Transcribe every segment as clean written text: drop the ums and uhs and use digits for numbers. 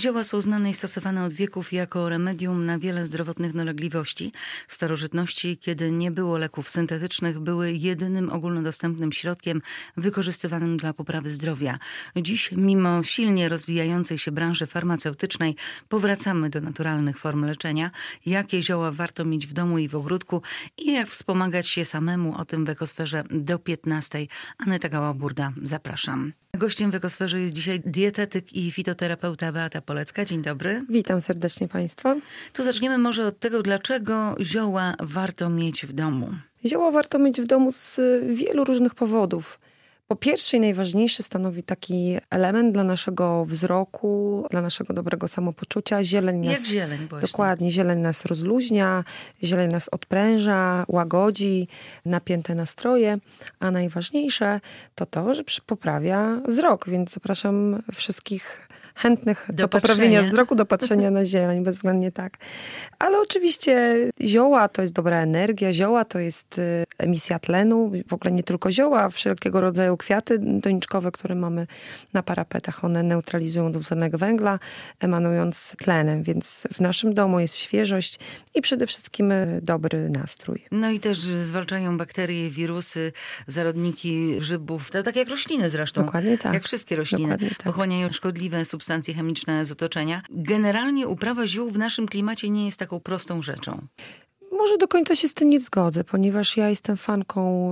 Zioła są znane i stosowane od wieków jako remedium na wiele zdrowotnych dolegliwości. W starożytności, kiedy nie było leków syntetycznych, były jedynym ogólnodostępnym środkiem wykorzystywanym dla poprawy zdrowia. Dziś, mimo silnie rozwijającej się branży farmaceutycznej, powracamy do naturalnych form leczenia. Jakie zioła warto mieć w domu i w ogródku i jak wspomagać się samemu, o tym w Ekosferze do 15:00. Aneta Gała-Burda, zapraszam. Gościem w Ekosferze jest dzisiaj dietetyk i fitoterapeuta Beata Polecka. Dzień dobry. Witam serdecznie Państwa. To zaczniemy może od tego, dlaczego zioła warto mieć w domu. Zioła warto mieć w domu z wielu różnych powodów. Po pierwsze i najważniejszy stanowi taki element dla naszego wzroku, dla naszego dobrego samopoczucia. Zieleń nas, jak zieleń właśnie. Dokładnie, zieleń nas rozluźnia, zieleń nas odpręża, łagodzi napięte nastroje, a najważniejsze to to, że poprawia wzrok, więc zapraszam wszystkich chętnych do poprawienia wzroku, do patrzenia na zieleń, bezwzględnie tak. Ale oczywiście zioła to jest dobra energia, zioła to jest emisja tlenu, w ogóle nie tylko zioła, wszelkiego rodzaju kwiaty doniczkowe, które mamy na parapetach, one neutralizują dwutlenek węgla, emanując tlenem, więc w naszym domu jest świeżość i przede wszystkim dobry nastrój. No i też zwalczają bakterie, wirusy, zarodniki grzybów, to tak jak rośliny zresztą. Dokładnie tak. Jak wszystkie rośliny. Dokładnie tak. Pochłaniają szkodliwe substancje chemiczne z otoczenia. Generalnie uprawa ziół w naszym klimacie nie jest taką prostą rzeczą. Może do końca się z tym nie zgodzę, ponieważ ja jestem fanką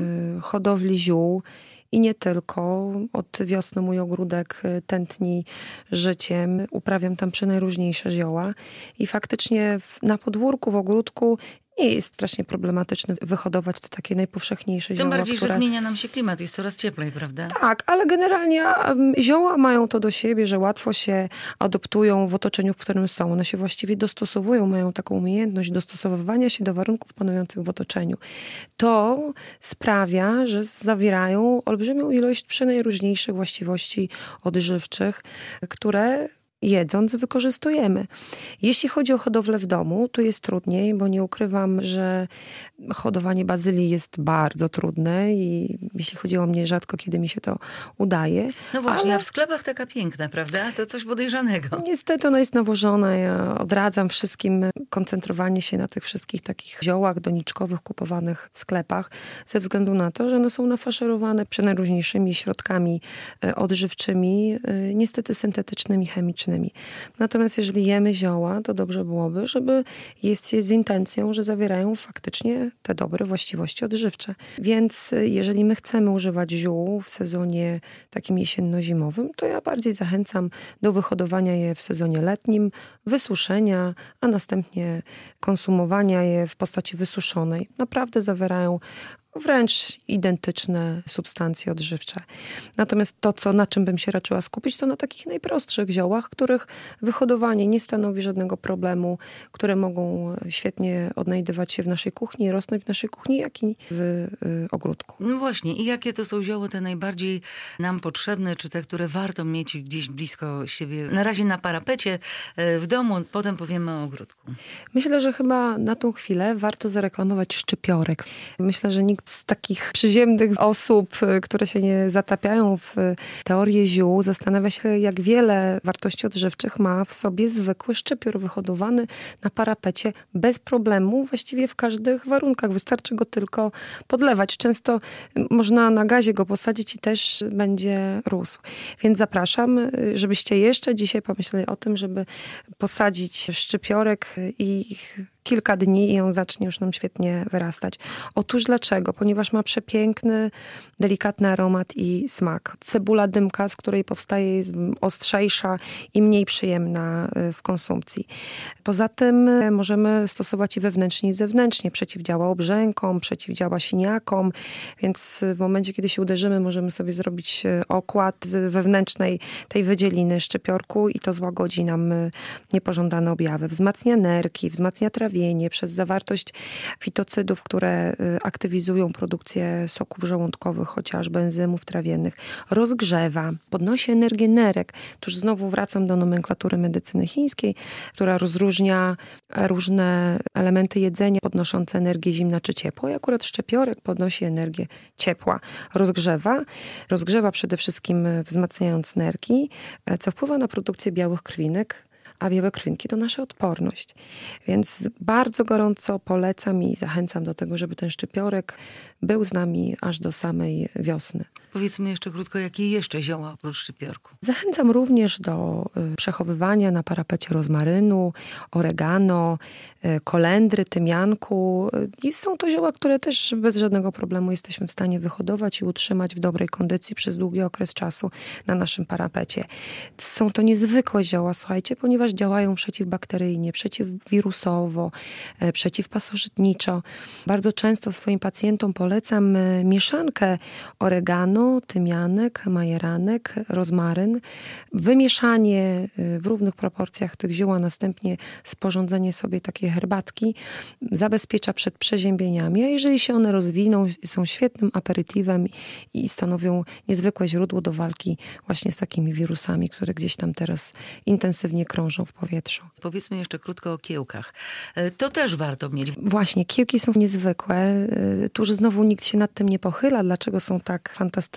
hodowli ziół i nie tylko. Od wiosny mój ogródek tętni życiem. Uprawiam tam przenajróżniejsze zioła i faktycznie na podwórku, w ogródku nie jest strasznie problematyczne wyhodować te takie najpowszechniejsze zioła. Tym bardziej, że zmienia nam się klimat, jest coraz cieplej, prawda? Tak, ale generalnie zioła mają to do siebie, że łatwo się adoptują w otoczeniu, w którym są. One się właściwie dostosowują, mają taką umiejętność dostosowywania się do warunków panujących w otoczeniu. To sprawia, że zawierają olbrzymią ilość przenajróżniejszych właściwości odżywczych, które jedząc wykorzystujemy. Jeśli chodzi o hodowlę w domu, to jest trudniej, bo nie ukrywam, że hodowanie bazylii jest bardzo trudne i jeśli chodzi o mnie, rzadko kiedy mi się to udaje. No właśnie, a w sklepach taka piękna, prawda? To coś podejrzanego. Niestety ona jest nawożona. Ja odradzam wszystkim koncentrowanie się na tych wszystkich takich ziołach doniczkowych kupowanych w sklepach, ze względu na to, że one są nafaszerowane przenajróżniejszymi środkami odżywczymi, niestety syntetycznymi, chemicznymi. Natomiast jeżeli jemy zioła, to dobrze byłoby, żeby jeść je z intencją, że zawierają faktycznie te dobre właściwości odżywcze. Więc jeżeli my chcemy używać ziół w sezonie takim jesienno-zimowym, to ja bardziej zachęcam do wyhodowania je w sezonie letnim, wysuszenia, a następnie konsumowania je w postaci wysuszonej. Naprawdę zawierają wręcz identyczne substancje odżywcze. Natomiast to, na czym bym się raczyła skupić, to na takich najprostszych ziołach, których wyhodowanie nie stanowi żadnego problemu, które mogą świetnie odnajdywać się w naszej kuchni, rosnąć w naszej kuchni, jak i w ogródku. No właśnie. I jakie to są zioła te najbardziej nam potrzebne, czy te, które warto mieć gdzieś blisko siebie? Na razie na parapecie, w domu, potem powiemy o ogródku. Myślę, że chyba na tą chwilę warto zareklamować szczypiorek. Myślę, że nikt z takich przyziemnych osób, które się nie zatapiają w teorię ziół, zastanawia się, jak wiele wartości odżywczych ma w sobie zwykły szczypior wyhodowany na parapecie bez problemu, właściwie w każdych warunkach. Wystarczy go tylko podlewać. Często można na gazie go posadzić i też będzie rósł. Więc zapraszam, żebyście jeszcze dzisiaj pomyśleli o tym, żeby posadzić szczypiorek i kilka dni i on zacznie już nam świetnie wyrastać. Otóż dlaczego? Ponieważ ma przepiękny, delikatny aromat i smak. Cebula dymka, z której powstaje, jest ostrzejsza i mniej przyjemna w konsumpcji. Poza tym możemy stosować i wewnętrznie, i zewnętrznie. Przeciwdziała obrzękom, przeciwdziała siniakom, więc w momencie, kiedy się uderzymy, możemy sobie zrobić okład z wewnętrznej tej wydzieliny szczypiorku i to złagodzi nam niepożądane objawy. Wzmacnia nerki, wzmacnia trawiennę, trawienie, przez zawartość fitocydów, które aktywizują produkcję soków żołądkowych, chociażby enzymów trawiennych, rozgrzewa, podnosi energię nerek. Tuż znowu wracam do nomenklatury medycyny chińskiej, która rozróżnia różne elementy jedzenia podnoszące energię zimna czy ciepła. I akurat szczypiorek podnosi energię ciepła. Rozgrzewa przede wszystkim wzmacniając nerki, co wpływa na produkcję białych krwinek, a białe krwinki to nasza odporność. Więc bardzo gorąco polecam i zachęcam do tego, żeby ten szczypiorek był z nami aż do samej wiosny. Powiedzmy jeszcze krótko, jakie jeszcze zioła oprócz szczypiorku? Zachęcam również do przechowywania na parapecie rozmarynu, oregano, kolendry, tymianku. I są to zioła, które też bez żadnego problemu jesteśmy w stanie wyhodować i utrzymać w dobrej kondycji przez długi okres czasu na naszym parapecie. Są to niezwykłe zioła, słuchajcie, ponieważ działają przeciwbakteryjnie, przeciwwirusowo, przeciwpasożytniczo. Bardzo często swoim pacjentom polecam mieszankę oregano, tymianek, majeranek, rozmaryn. Wymieszanie w równych proporcjach tych ziół, a następnie sporządzenie sobie takiej herbatki zabezpiecza przed przeziębieniami. A jeżeli się one rozwiną, są świetnym aperytiwem i stanowią niezwykłe źródło do walki właśnie z takimi wirusami, które gdzieś tam teraz intensywnie krążą w powietrzu. Powiedzmy jeszcze krótko o kiełkach. To też warto mieć. Właśnie, kiełki są niezwykłe. Tu już znowu nikt się nad tym nie pochyla, dlaczego są tak fantastyczne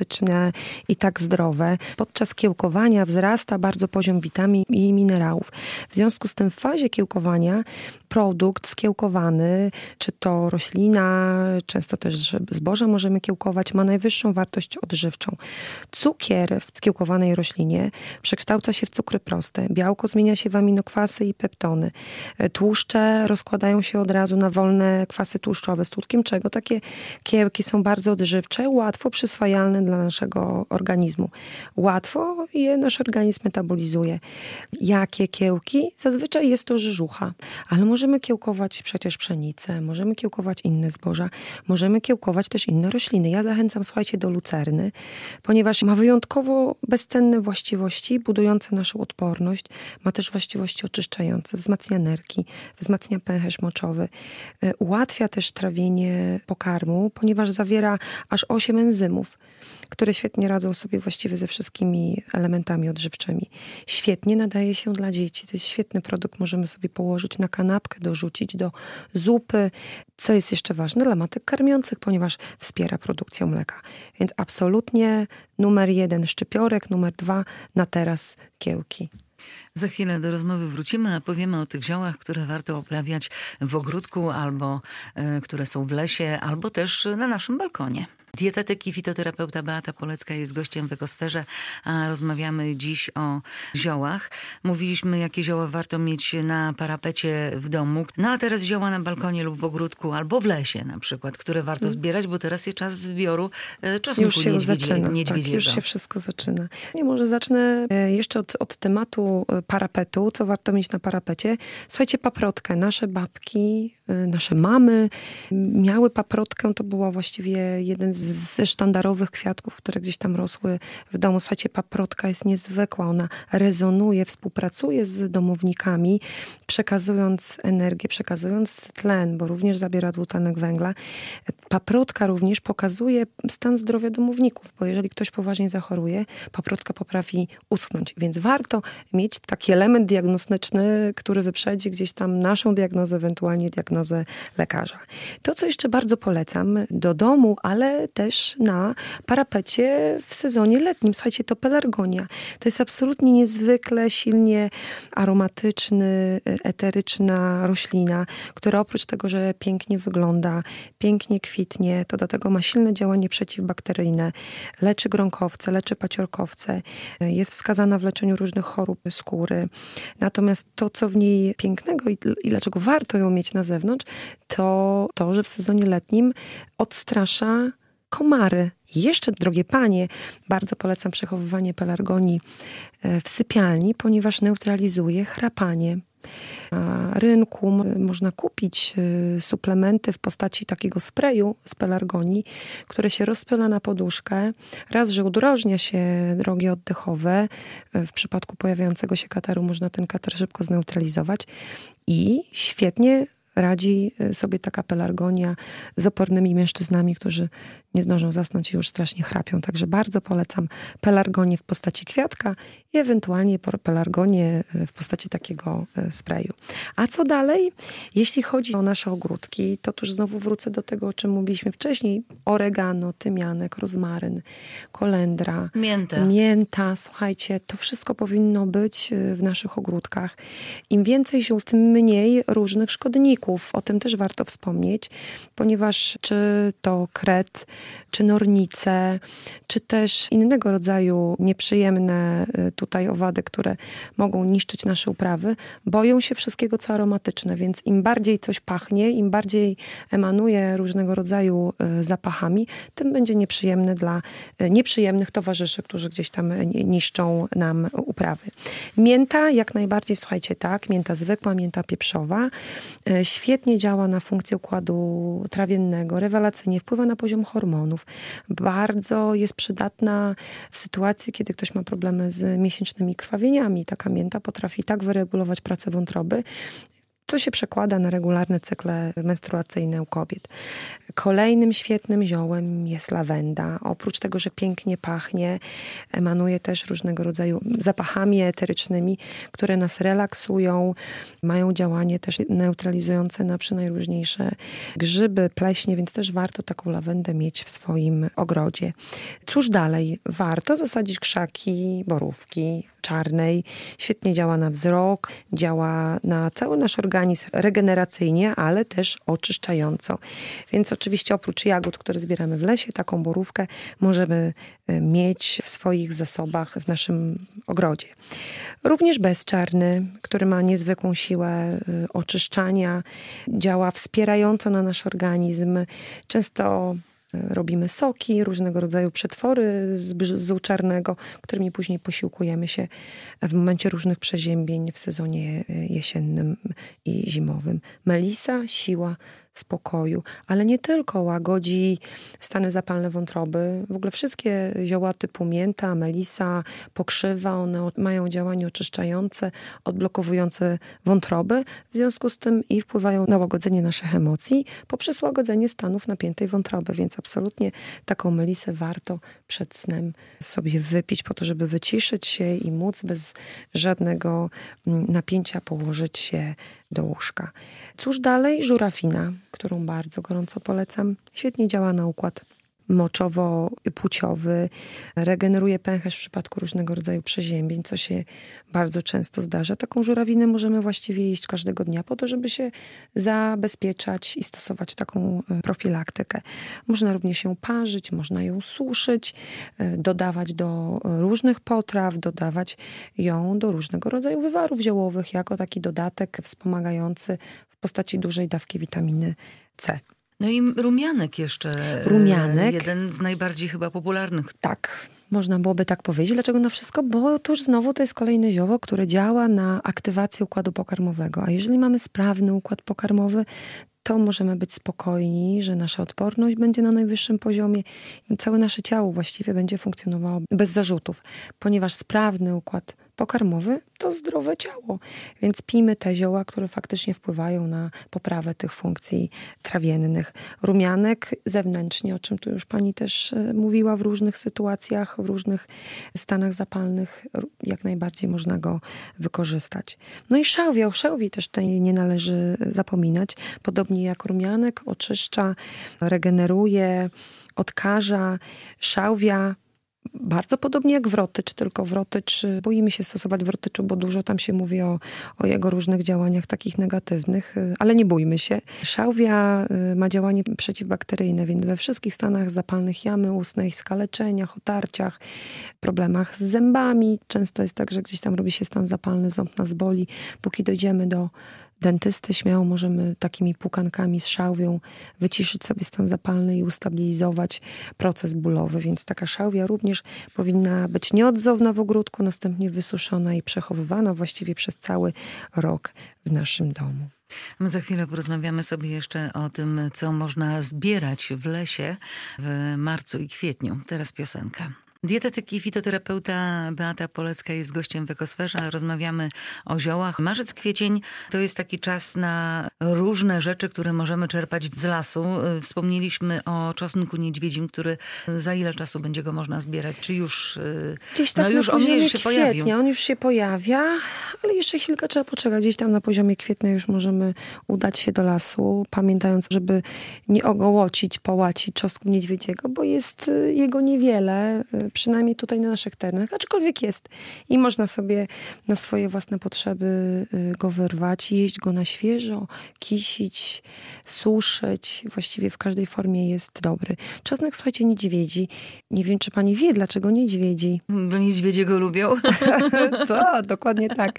i tak zdrowe. Podczas kiełkowania wzrasta bardzo poziom witamin i minerałów. W związku z tym w fazie kiełkowania produkt skiełkowany, czy to roślina, często też zboże możemy kiełkować, ma najwyższą wartość odżywczą. Cukier w skiełkowanej roślinie przekształca się w cukry proste. Białko zmienia się w aminokwasy i peptony. Tłuszcze rozkładają się od razu na wolne kwasy tłuszczowe, skutkiem czego takie kiełki są bardzo odżywcze, łatwo przyswajalne dla naszego organizmu. Łatwo je nasz organizm metabolizuje. Jakie kiełki? Zazwyczaj jest to rzeżucha, ale możemy kiełkować przecież pszenicę, możemy kiełkować inne zboża, możemy kiełkować też inne rośliny. Ja zachęcam, słuchajcie, do lucerny, ponieważ ma wyjątkowo bezcenne właściwości, budujące naszą odporność, ma też właściwości oczyszczające, wzmacnia nerki, wzmacnia pęcherz moczowy, ułatwia też trawienie pokarmu, ponieważ zawiera aż 8 enzymów, które świetnie radzą sobie właściwie ze wszystkimi elementami odżywczymi. Świetnie nadaje się dla dzieci. To jest świetny produkt. Możemy sobie położyć na kanapkę, dorzucić do zupy. Co jest jeszcze ważne dla matek karmiących, ponieważ wspiera produkcję mleka. Więc absolutnie numer 1 szczypiorek, numer 2 na teraz kiełki. Za chwilę do rozmowy wrócimy, a powiemy o tych ziołach, które warto uprawiać w ogródku albo które są w lesie, albo też na naszym balkonie. Dietetyk i fitoterapeuta Beata Polecka jest gościem w Ekosferze, a rozmawiamy dziś o ziołach. Mówiliśmy, jakie zioła warto mieć na parapecie w domu. No a teraz zioła na balkonie lub w ogródku, albo w lesie na przykład, które warto zbierać, bo teraz jest czas zbioru czosnku już się zaczyna, niedźwiedziego. Tak, już się wszystko zaczyna. Nie, może zacznę jeszcze od tematu parapetu, co warto mieć na parapecie. Słuchajcie, paprotkę. Nasze babki, nasze mamy miały paprotkę. To była właściwie jeden ze sztandarowych kwiatków, które gdzieś tam rosły w domu. Słuchajcie, paprotka jest niezwykła. Ona rezonuje, współpracuje z domownikami, przekazując energię, przekazując tlen, bo również zabiera dwutlenek węgla. Paprotka również pokazuje stan zdrowia domowników, bo jeżeli ktoś poważnie zachoruje, paprotka potrafi uschnąć. Więc warto mieć taki element diagnostyczny, który wyprzedzi gdzieś tam naszą diagnozę, ewentualnie diagnozę lekarza. To, co jeszcze bardzo polecam do domu, ale też na parapecie w sezonie letnim. Słuchajcie, to pelargonia. To jest absolutnie niezwykle silnie aromatyczny, eteryczna roślina, która oprócz tego, że pięknie wygląda, pięknie kwitnie, to do tego ma silne działanie przeciwbakteryjne, leczy gronkowce, leczy paciorkowce, jest wskazana w leczeniu różnych chorób skóry. Natomiast to, co w niej pięknego i dlaczego warto ją mieć na zewnątrz, to to, że w sezonie letnim odstrasza komary. Jeszcze, drogie panie, bardzo polecam przechowywanie pelargonii w sypialni, ponieważ neutralizuje chrapanie. Na rynku można kupić suplementy w postaci takiego sprayu z pelargonii, które się rozpyla na poduszkę. Raz, że udrożnia się drogi oddechowe. W przypadku pojawiającego się kataru można ten katar szybko zneutralizować i świetnie radzi sobie taka pelargonia z opornymi mężczyznami, którzy nie zdążą zasnąć i już strasznie chrapią. Także bardzo polecam pelargonię w postaci kwiatka i ewentualnie pelargonię w postaci takiego sprayu. A co dalej? Jeśli chodzi o nasze ogródki, to tuż znowu wrócę do tego, o czym mówiliśmy wcześniej. Oregano, tymianek, rozmaryn, kolendra, mięta. Słuchajcie, to wszystko powinno być w naszych ogródkach. Im więcej ziół, tym mniej różnych szkodników. O tym też warto wspomnieć, ponieważ czy to kret, czy nornice, czy też innego rodzaju nieprzyjemne tutaj owady, które mogą niszczyć nasze uprawy, boją się wszystkiego, co aromatyczne, więc im bardziej coś pachnie, im bardziej emanuje różnego rodzaju zapachami, tym będzie nieprzyjemne dla nieprzyjemnych towarzyszy, którzy gdzieś tam niszczą nam uprawy. Mięta jak najbardziej, słuchajcie, tak, mięta zwykła, mięta pieprzowa, świetnie działa na funkcję układu trawiennego, rewelacyjnie wpływa na poziom hormonów. Bardzo jest przydatna w sytuacji, kiedy ktoś ma problemy z miesięcznymi krwawieniami. Taka mięta potrafi tak wyregulować pracę wątroby, co się przekłada na regularne cykle menstruacyjne u kobiet. Kolejnym świetnym ziołem jest lawenda. Oprócz tego, że pięknie pachnie, emanuje też różnego rodzaju zapachami eterycznymi, które nas relaksują, mają działanie też neutralizujące na przynajróżniejsze grzyby, pleśnie, więc też warto taką lawendę mieć w swoim ogrodzie. Cóż dalej? Warto zasadzić krzaki, borówki czarnej. Świetnie działa na wzrok, działa na cały nasz organizm regeneracyjnie, ale też oczyszczająco. Więc oczywiście oprócz jagód, które zbieramy w lesie, taką borówkę możemy mieć w swoich zasobach w naszym ogrodzie. Również bezczarny, który ma niezwykłą siłę oczyszczania, działa wspierająco na nasz organizm. Często robimy soki, różnego rodzaju przetwory z bzu czarnego, którymi później posiłkujemy się w momencie różnych przeziębień w sezonie jesiennym i zimowym. Melisa, siła spokoju, ale nie tylko, łagodzi stany zapalne wątroby. W ogóle wszystkie zioła typu mięta, melisa, pokrzywa, one mają działanie oczyszczające, odblokowujące wątroby, w związku z tym i wpływają na łagodzenie naszych emocji poprzez łagodzenie stanów napiętej wątroby, więc absolutnie taką melisę warto przed snem sobie wypić po to, żeby wyciszyć się i móc bez żadnego napięcia położyć się do łóżka. Cóż dalej? Żurawina, którą bardzo gorąco polecam. Świetnie działa na układ moczowo-płciowy, regeneruje pęcherz w przypadku różnego rodzaju przeziębień, co się bardzo często zdarza. Taką żurawinę możemy właściwie jeść każdego dnia po to, żeby się zabezpieczać i stosować taką profilaktykę. Można również ją parzyć, można ją suszyć, dodawać do różnych potraw, dodawać ją do różnego rodzaju wywarów ziołowych, jako taki dodatek wspomagający w postaci dużej dawki witaminy C. No i rumianek jeszcze. Rumianek. Jeden z najbardziej chyba popularnych. Tak, można byłoby tak powiedzieć. Dlaczego na wszystko? Bo tuż znowu to jest kolejne zioło, które działa na aktywację układu pokarmowego. A jeżeli mamy sprawny układ pokarmowy, to możemy być spokojni, że nasza odporność będzie na najwyższym poziomie i całe nasze ciało właściwie będzie funkcjonowało bez zarzutów, ponieważ sprawny układ pokarmowy to zdrowe ciało. Więc pijmy te zioła, które faktycznie wpływają na poprawę tych funkcji trawiennych. Rumianek zewnętrznie, o czym tu już pani też mówiła, w różnych sytuacjach, w różnych stanach zapalnych, jak najbardziej można go wykorzystać. No i szałwia. O szałwii też tutaj nie należy zapominać. Podobnie jak rumianek, oczyszcza, regeneruje, odkaża. Szałwia bardzo podobnie jak wrotycz, tylko wrotycz, boimy się stosować wrotyczu, bo dużo tam się mówi o jego różnych działaniach takich negatywnych, ale nie bójmy się. Szałwia ma działanie przeciwbakteryjne, więc we wszystkich stanach zapalnych jamy ustnej, skaleczeniach, otarciach, problemach z zębami. Często jest tak, że gdzieś tam robi się stan zapalny, ząb nas boli. Póki dojdziemy do dentysty, śmiało możemy takimi pukankami z szałwią wyciszyć sobie stan zapalny i ustabilizować proces bólowy. Więc taka szałwia również powinna być nieodzowna w ogródku, następnie wysuszona i przechowywana właściwie przez cały rok w naszym domu. My za chwilę porozmawiamy sobie jeszcze o tym, co można zbierać w lesie w marcu i kwietniu. Teraz piosenka. Dietetyk i fitoterapeuta Beata Polecka jest gościem w Ekosferze. Rozmawiamy o ziołach. Marzec, kwiecień to jest taki czas na różne rzeczy, które możemy czerpać z lasu. Wspomnieliśmy o czosnku niedźwiedzim, który za ile czasu będzie go można zbierać? Czy już, Gdzieś tak już na on poziomie się pojawił? kwietnia. On już się pojawia, ale jeszcze chwilkę trzeba poczekać. Gdzieś tam na poziomie kwietnia już możemy udać się do lasu, pamiętając, żeby nie ogołocić, połacić czosnku niedźwiedziego, bo jest jego niewiele, przynajmniej tutaj na naszych terenach, aczkolwiek jest. I można sobie na swoje własne potrzeby go wyrwać, jeść go na świeżo, kisić, suszyć. Właściwie w każdej formie jest dobry. Czosnek, słuchajcie, niedźwiedzi. Nie wiem, czy pani wie, dlaczego niedźwiedzi. Bo niedźwiedzie go lubią. To, dokładnie tak.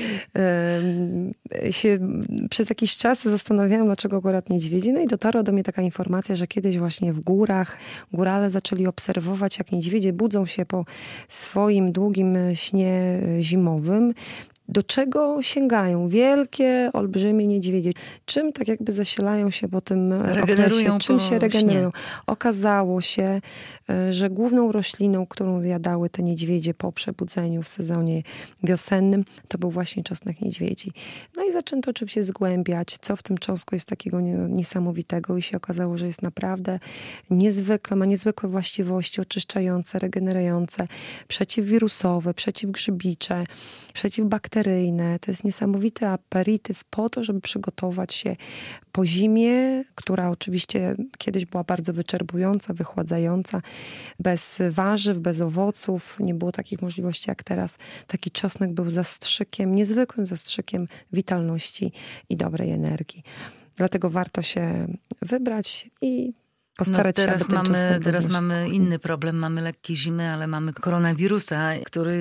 Przez jakiś czas zastanawiałam, dlaczego akurat niedźwiedzi. No i dotarła do mnie taka informacja, że kiedyś właśnie w górach górale zaczęli obserwować, jak niedźwiedzie budzą się po swoim długim śnie zimowym. Do czego sięgają? Wielkie, olbrzymie niedźwiedzie. Czym tak jakby zasilają się po tym okresie? Czym się regenerują? Okazało się, że główną rośliną, którą zjadały te niedźwiedzie po przebudzeniu w sezonie wiosennym, to był właśnie czosnek niedźwiedzi. No i zaczęto oczywiście zgłębiać, co w tym czosnku jest takiego niesamowitego i się okazało, że jest naprawdę ma niezwykłe właściwości oczyszczające, regenerujące, przeciwwirusowe, przeciwgrzybicze, przeciwbakteryjne. To jest niesamowity aperityw po to, żeby przygotować się po zimie, która oczywiście kiedyś była bardzo wyczerpująca, wychładzająca, bez warzyw, bez owoców. Nie było takich możliwości jak teraz. Taki czosnek był zastrzykiem, niezwykłym zastrzykiem witalności i dobrej energii. Dlatego warto się wybrać i postarać się, aby ten czosnek teraz mamy inny problem. Mamy lekkie zimy, ale mamy koronawirusa, który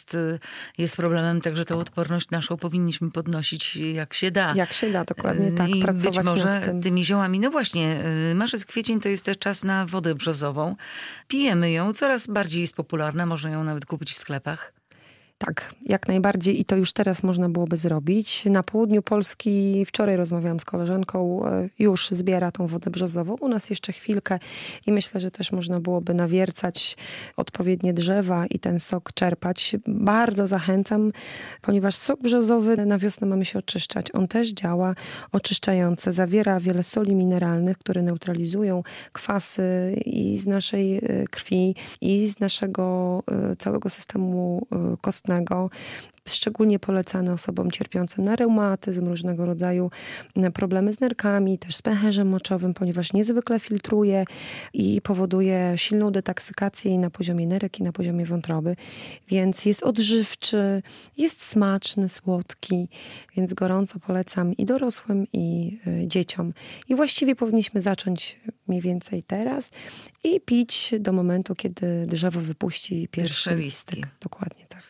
jest problemem, także tą odporność naszą powinniśmy podnosić jak się da. Jak się da, dokładnie tak. I pracować być może nad tym. tymi ziołami. No właśnie, marzec, kwiecień to jest też czas na wodę brzozową. Pijemy ją, coraz bardziej jest popularna, można ją nawet kupić w sklepach. Tak, jak najbardziej i to już teraz można byłoby zrobić. Na południu Polski, wczoraj rozmawiałam z koleżanką, już zbiera tą wodę brzozową. U nas jeszcze chwilkę i myślę, że też można byłoby nawiercać odpowiednie drzewa i ten sok czerpać. Bardzo zachęcam, ponieważ sok brzozowy na wiosnę mamy się oczyszczać. On też działa oczyszczająco, zawiera wiele soli mineralnych, które neutralizują kwasy i z naszej krwi, i z naszego całego systemu kostnego. Szczególnie polecane osobom cierpiącym na reumatyzm, różnego rodzaju problemy z nerkami, też z pęcherzem moczowym, ponieważ niezwykle filtruje i powoduje silną detoksykację i na poziomie nerek, i na poziomie wątroby. Więc jest odżywczy, jest smaczny, słodki, więc gorąco polecam i dorosłym, i dzieciom. I właściwie powinniśmy zacząć mniej więcej teraz i pić do momentu, kiedy drzewo wypuści pierwszy listek. Dokładnie tak.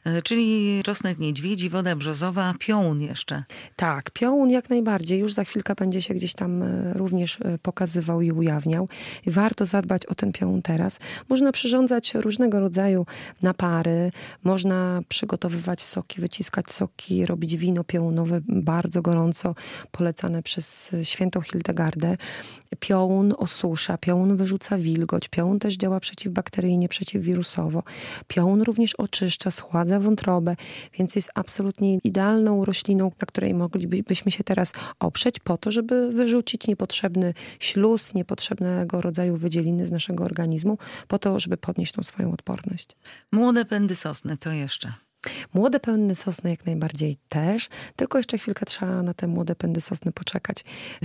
Czyli czosnek niedźwiedzi, woda brzozowa, piołun jeszcze. Tak, piołun jak najbardziej. Już za chwilkę będzie się gdzieś tam również pokazywał i ujawniał. Warto zadbać o ten piołun teraz. Można przyrządzać różnego rodzaju napary, można przygotowywać soki, wyciskać soki, robić wino piołunowe, bardzo gorąco polecane przez świętą Hildegardę. Piołun osusza, piołun wyrzuca wilgoć, piołun też działa przeciwbakteryjnie, przeciwwirusowo. Piołun również oczyszcza, schładza wątrobę, więc jest absolutnie idealną rośliną, na której moglibyśmy się teraz oprzeć po to, żeby wyrzucić niepotrzebny śluz, niepotrzebnego rodzaju wydzieliny z naszego organizmu, po to, żeby podnieść tą swoją odporność. Młode pędy sosny to jeszcze. Młode pędy sosny jak najbardziej też, tylko jeszcze chwilkę trzeba na te młode pędy sosny poczekać.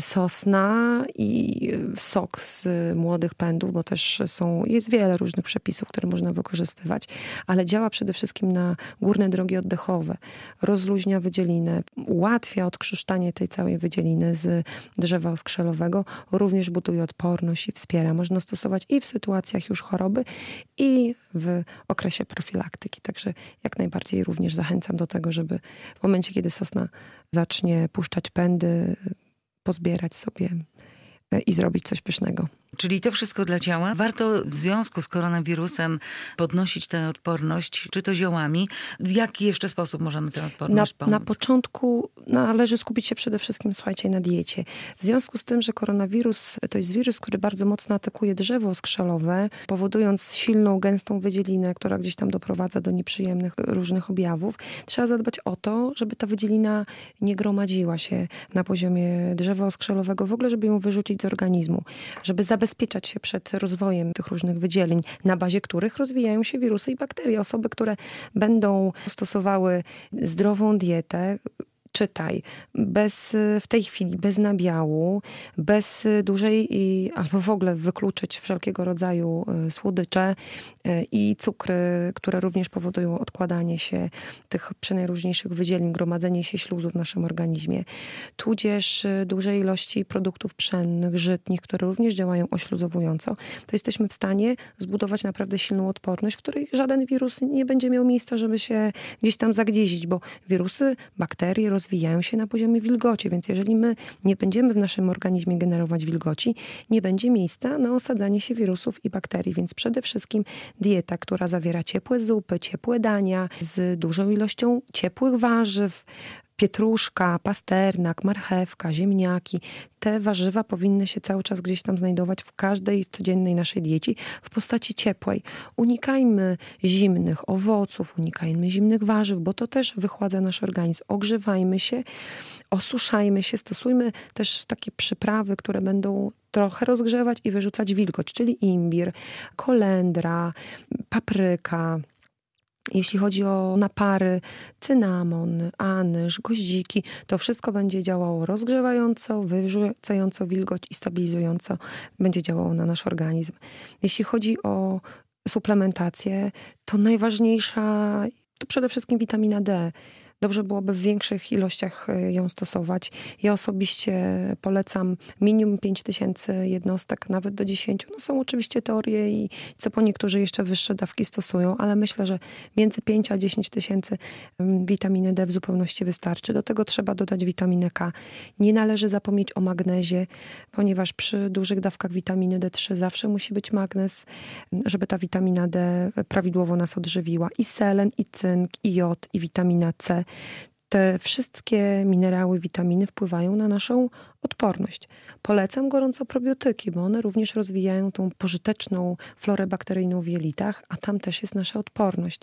Sosna i sok z młodych pędów, bo też jest wiele różnych przepisów, które można wykorzystywać, ale działa przede wszystkim na górne drogi oddechowe. Rozluźnia wydzielinę, ułatwia odkrztuszczanie tej całej wydzieliny z drzewa oskrzelowego, również buduje odporność i wspiera. Można stosować i w sytuacjach już choroby, i w okresie profilaktyki. Także jak najbardziej również zachęcam do tego, żeby w momencie, kiedy sosna zacznie puszczać pędy, pozbierać sobie i zrobić coś pysznego. Czyli to wszystko dla ciała. Warto w związku z koronawirusem podnosić tę odporność, czy to ziołami. W jaki jeszcze sposób możemy tę odporność pomóc? Na początku należy skupić się przede wszystkim, słuchajcie, na diecie. W związku z tym, że koronawirus to jest wirus, który bardzo mocno atakuje drzewo skrzelowe, powodując silną, gęstą wydzielinę, która gdzieś tam doprowadza do nieprzyjemnych różnych objawów, trzeba zadbać o to, żeby ta wydzielina nie gromadziła się na poziomie drzewa skrzelowego, w ogóle, żeby ją wyrzucić z organizmu, żeby zabezpieczać się przed rozwojem tych różnych wydzielin, na bazie których rozwijają się wirusy i bakterie. Osoby, które będą stosowały zdrową dietę, czytaj, w tej chwili bez nabiału, bez albo w ogóle wykluczyć wszelkiego rodzaju słodycze i cukry, które również powodują odkładanie się tych przenajróżniejszych wydzielin, gromadzenie się śluzu w naszym organizmie, tudzież dużej ilości produktów pszennych, żytnich, które również działają ośluzowująco, to jesteśmy w stanie zbudować naprawdę silną odporność, w której żaden wirus nie będzie miał miejsca, żeby się gdzieś tam zagdziezić, bo wirusy, bakterie rozwijają się na poziomie wilgoci, więc jeżeli my nie będziemy w naszym organizmie generować wilgoci, nie będzie miejsca na osadzanie się wirusów i bakterii, więc przede wszystkim dieta, która zawiera ciepłe zupy, ciepłe dania z dużą ilością ciepłych warzyw, pietruszka, pasternak, marchewka, ziemniaki. Te warzywa powinny się cały czas gdzieś tam znajdować w każdej codziennej naszej diecie w postaci ciepłej. Unikajmy zimnych owoców, unikajmy zimnych warzyw, bo to też wychładza nasz organizm. Ogrzewajmy się, osuszajmy się, stosujmy też takie przyprawy, które będą trochę rozgrzewać i wyrzucać wilgoć, czyli imbir, kolendra, papryka. Jeśli chodzi o napary, cynamon, anyż, goździki, to wszystko będzie działało rozgrzewająco, wyrzucająco wilgoć i stabilizująco będzie działało na nasz organizm. Jeśli chodzi o suplementację, to najważniejsza to przede wszystkim witamina D. Dobrze byłoby w większych ilościach ją stosować. Ja osobiście polecam minimum 5000 jednostek, nawet do 10. No są oczywiście teorie i co po niektórzy jeszcze wyższe dawki stosują, ale myślę, że między 5 a 10 tysięcy witaminy D w zupełności wystarczy. Do tego trzeba dodać witaminę K. Nie należy zapomnieć o magnezie, ponieważ przy dużych dawkach witaminy D3 zawsze musi być magnez, żeby ta witamina D prawidłowo nas odżywiła. I selen, i cynk, i jod, i witamina C. Te wszystkie minerały, witaminy wpływają na naszą odporność. Polecam gorąco probiotyki, bo one również rozwijają tą pożyteczną florę bakteryjną w jelitach, a tam też jest nasza odporność.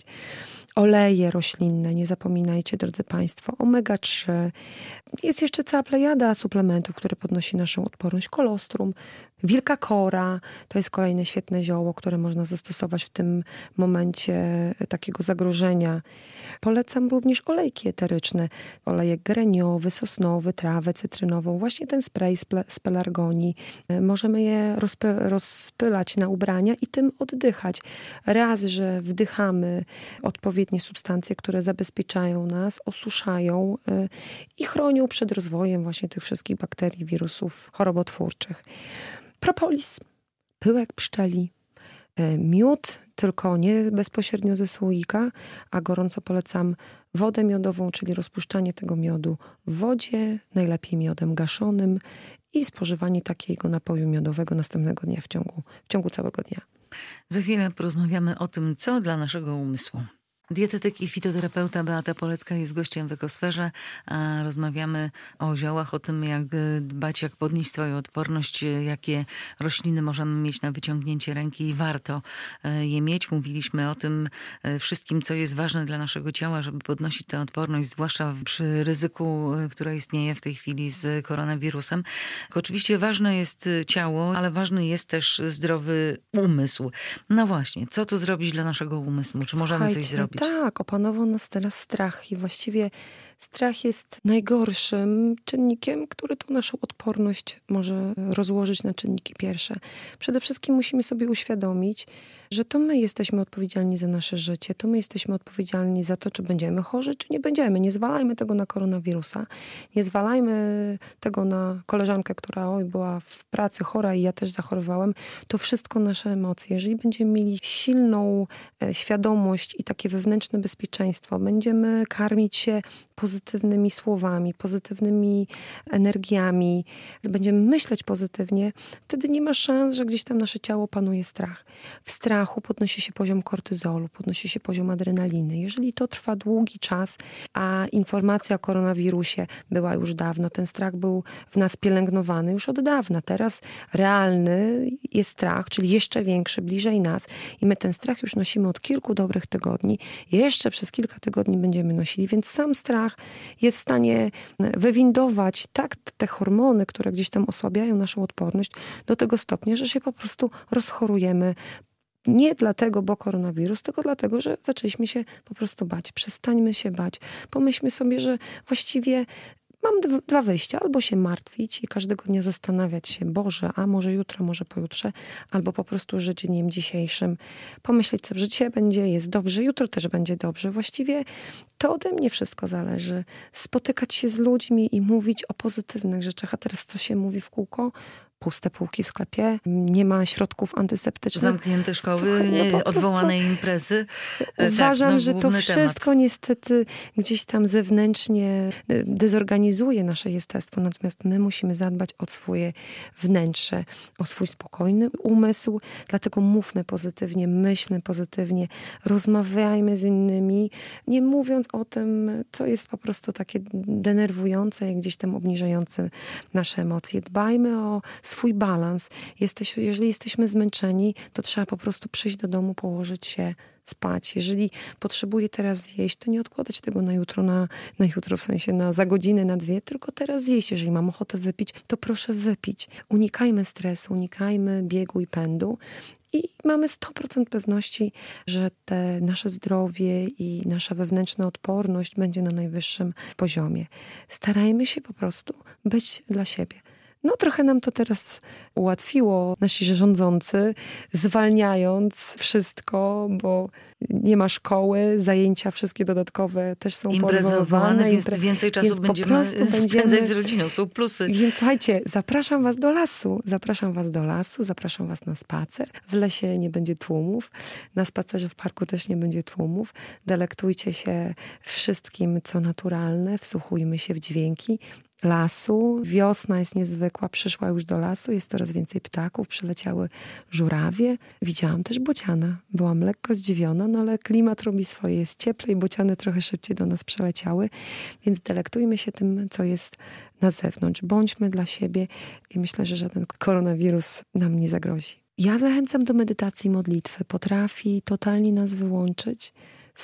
Oleje roślinne, nie zapominajcie, drodzy Państwo, omega-3. Jest jeszcze cała plejada suplementów, które podnosi naszą odporność. Kolostrum, wilka kora, to jest kolejne świetne zioło, które można zastosować w tym momencie takiego zagrożenia. Polecam również olejki eteryczne, olejek gereniowy, sosnowy, trawę cytrynową, właśnie ten spray z pelargonii. Możemy je rozpylać na ubrania i tym oddychać. Raz, że wdychamy odpowiednie substancje, które zabezpieczają nas, osuszają i chronią przed rozwojem właśnie tych wszystkich bakterii, wirusów chorobotwórczych. Propolis, pyłek pszczeli, miód, tylko nie bezpośrednio ze słoika, a gorąco polecam wodę miodową, czyli rozpuszczanie tego miodu w wodzie, najlepiej miodem gaszonym i spożywanie takiego napoju miodowego następnego dnia w ciągu całego dnia. Za chwilę porozmawiamy o tym, co dla naszego umysłu. Dietetyk i fitoterapeuta Beata Polecka jest gościem w Ekosferze, a rozmawiamy o ziołach, o tym, jak dbać, jak podnieść swoją odporność, jakie rośliny możemy mieć na wyciągnięcie ręki i warto je mieć. Mówiliśmy o tym wszystkim, co jest ważne dla naszego ciała, żeby podnosić tę odporność, zwłaszcza przy ryzyku, które istnieje w tej chwili z koronawirusem. Oczywiście ważne jest ciało, ale ważny jest też zdrowy umysł. No właśnie, co tu zrobić dla naszego umysłu? Czy możemy coś zrobić? Tak, opanował nas teraz strach i właściwie strach jest najgorszym czynnikiem, który tą naszą odporność może rozłożyć na czynniki pierwsze. Przede wszystkim musimy sobie uświadomić, że to my jesteśmy odpowiedzialni za nasze życie, to my jesteśmy odpowiedzialni za to, czy będziemy chorzy, czy nie będziemy. Nie zwalajmy tego na koronawirusa, nie zwalajmy tego na koleżankę, która była w pracy chora i ja też zachorowałem. To wszystko nasze emocje. Jeżeli będziemy mieli silną świadomość i takie wewnętrzne bezpieczeństwo, będziemy karmić się pozytywnymi słowami, pozytywnymi energiami, będziemy myśleć pozytywnie, wtedy nie ma szans, że gdzieś tam nasze ciało panuje strach. W strachu podnosi się poziom kortyzolu, podnosi się poziom adrenaliny. Jeżeli to trwa długi czas, a informacja o koronawirusie była już dawno, ten strach był w nas pielęgnowany już od dawna. Teraz realny jest strach, czyli jeszcze większy, bliżej nas i my ten strach już nosimy od kilku dobrych tygodni. Jeszcze przez kilka tygodni będziemy nosili, więc sam strach jest w stanie wywindować tak te hormony, które gdzieś tam osłabiają naszą odporność do tego stopnia, że się po prostu rozchorujemy. Nie dlatego, bo koronawirus, tylko dlatego, że zaczęliśmy się po prostu bać. Przestańmy się bać. Pomyślmy sobie, że właściwie mam dwa wyjścia. Albo się martwić i każdego dnia zastanawiać się, Boże, a może jutro, może pojutrze, albo po prostu żyć dniem dzisiejszym. Pomyśleć sobie, że dzisiaj jest dobrze, jutro też będzie dobrze. Właściwie to ode mnie wszystko zależy. Spotykać się z ludźmi i mówić o pozytywnych rzeczach. A teraz co się mówi w kółko? Puste półki w sklepie, nie ma środków antyseptycznych. Zamknięte szkoły, odwołane imprezy. Uważam, że to wszystko niestety gdzieś tam zewnętrznie dezorganizuje nasze jestestwo, natomiast my musimy zadbać o swoje wnętrze, o swój spokojny umysł, dlatego mówmy pozytywnie, myślmy pozytywnie, rozmawiajmy z innymi, nie mówiąc o tym, co jest po prostu takie denerwujące i gdzieś tam obniżające nasze emocje. Dbajmy o swój balans. Jeżeli jesteśmy zmęczeni, to trzeba po prostu przyjść do domu, położyć się, spać. Jeżeli potrzebuję teraz zjeść, to nie odkładać tego na jutro, na jutro w sensie za godzinę, na dwie, tylko teraz zjeść. Jeżeli mam ochotę wypić, to proszę wypić. Unikajmy stresu, unikajmy biegu i pędu. I mamy 100% pewności, że te nasze zdrowie i nasza wewnętrzna odporność będzie na najwyższym poziomie. Starajmy się po prostu być dla siebie. No trochę nam to teraz ułatwiło nasi rządzący, zwalniając wszystko, bo nie ma szkoły, zajęcia wszystkie dodatkowe też są podejmowane. Więc więcej czasu będziemy spędzać z rodziną, są plusy. Więc słuchajcie, zapraszam was do lasu, zapraszam was na spacer. W lesie nie będzie tłumów, na spacerze w parku też nie będzie tłumów. Delektujcie się wszystkim, co naturalne, wsłuchujmy się w dźwięki lasu. Wiosna jest niezwykła, przyszła już do lasu, jest coraz więcej ptaków, przyleciały żurawie. Widziałam też bociana. Byłam lekko zdziwiona, no ale klimat robi swoje, jest cieplej, bociany trochę szybciej do nas przeleciały, więc delektujmy się tym, co jest na zewnątrz. Bądźmy dla siebie i myślę, że żaden koronawirus nam nie zagrozi. Ja zachęcam do medytacji i modlitwy. Potrafi totalnie nas wyłączyć,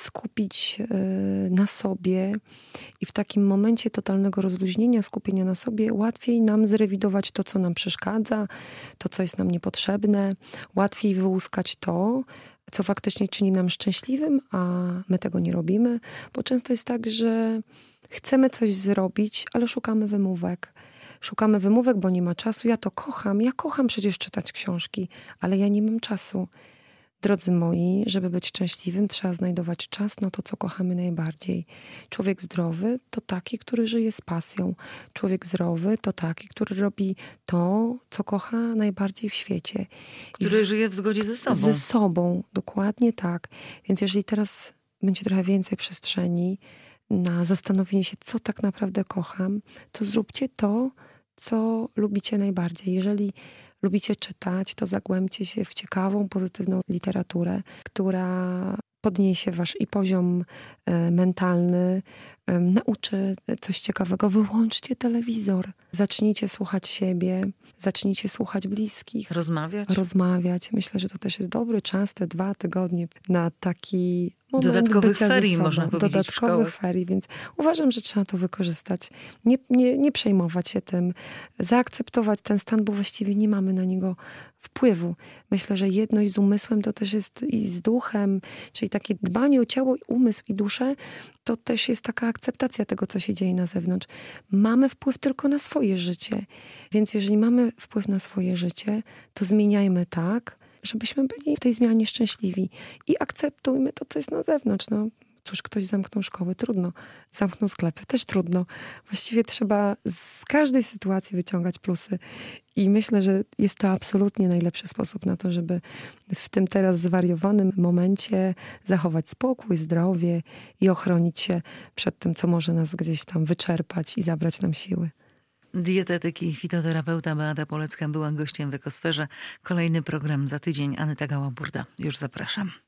skupić na sobie i w takim momencie totalnego rozluźnienia, skupienia na sobie łatwiej nam zrewidować to, co nam przeszkadza, to, co jest nam niepotrzebne, łatwiej wyłuskać to, co faktycznie czyni nam szczęśliwym, a my tego nie robimy, bo często jest tak, że chcemy coś zrobić, ale szukamy wymówek. Szukamy wymówek, bo nie ma czasu. Ja kocham przecież czytać książki, ale ja nie mam czasu. Drodzy moi, żeby być szczęśliwym, trzeba znajdować czas na to, co kochamy najbardziej. Człowiek zdrowy to taki, który żyje z pasją. Człowiek zdrowy to taki, który robi to, co kocha najbardziej w świecie. Który żyje w zgodzie ze sobą. Ze sobą, dokładnie tak. Więc jeżeli teraz będzie trochę więcej przestrzeni na zastanowienie się, co tak naprawdę kocham, to zróbcie to, co lubicie najbardziej. Jeżeli lubicie czytać, to zagłębcie się w ciekawą, pozytywną literaturę, która podniesie wasz i poziom mentalny, nauczy coś ciekawego. Wyłączcie telewizor. Zacznijcie słuchać siebie, zacznijcie słuchać bliskich. Rozmawiać. Myślę, że to też jest dobry czas, te 2 tygodnie na taki moment dodatkowych ferii, można powiedzieć, dodatkowych ferii, więc uważam, że trzeba to wykorzystać. Nie przejmować się tym, zaakceptować ten stan, bo właściwie nie mamy na niego wpływu. Myślę, że jedność z umysłem to też jest i z duchem, czyli takie dbanie o ciało, umysł i duszę, to też jest taka akceptacja tego, co się dzieje na zewnątrz. Mamy wpływ tylko na swoje życie, więc jeżeli mamy wpływ na swoje życie, to zmieniajmy tak, żebyśmy byli w tej zmianie szczęśliwi i akceptujmy to, co jest na zewnątrz. No, Cóż, ktoś zamknął szkoły, trudno. Zamknął sklepy, też trudno. Właściwie trzeba z każdej sytuacji wyciągać plusy. I myślę, że jest to absolutnie najlepszy sposób na to, żeby w tym teraz zwariowanym momencie zachować spokój, zdrowie i ochronić się przed tym, co może nas gdzieś tam wyczerpać i zabrać nam siły. Dietetyk i fitoterapeuta Beata Polecka była gościem w Ekosferze. Kolejny program za tydzień. Aneta Gała-Burda. Już zapraszam.